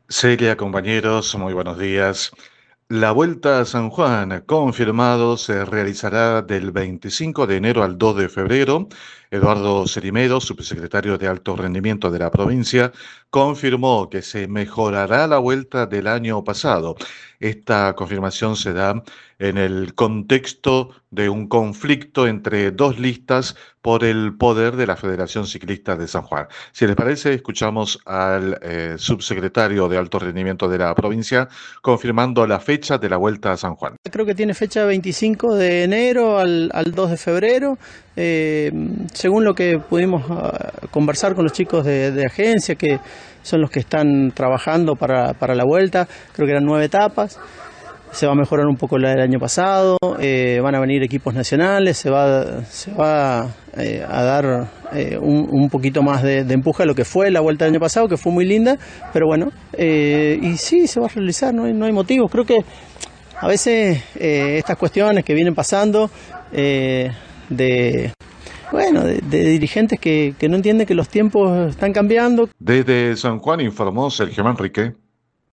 Celia, compañeros, muy buenos días. La Vuelta a San Juan, confirmado, se realizará del 25 de enero al 2 de febrero. Eduardo Cerimero, subsecretario de Alto Rendimiento de la provincia, confirmó que se mejorará la vuelta del año pasado. Esta confirmación se da en el contexto de un conflicto entre dos listas por el poder de la Federación Ciclista de San Juan. Si les parece, escuchamos al subsecretario de Alto Rendimiento de la provincia confirmando la fecha de la Vuelta a San Juan. Creo que tiene fecha 25 de enero al 2 de febrero. Según lo que pudimos conversar con los chicos de agencia, que son los que están trabajando para la vuelta, creo que eran 9 etapas. Se va a mejorar un poco la del año pasado, van a venir equipos nacionales, se va a dar un poquito más de empuje a lo que fue la vuelta del año pasado, que fue muy linda, pero bueno, y sí, se va a realizar, no hay motivos. Creo que a veces estas cuestiones que vienen pasando de dirigentes que no entienden que los tiempos están cambiando. Desde San Juan informó Sergio Manrique.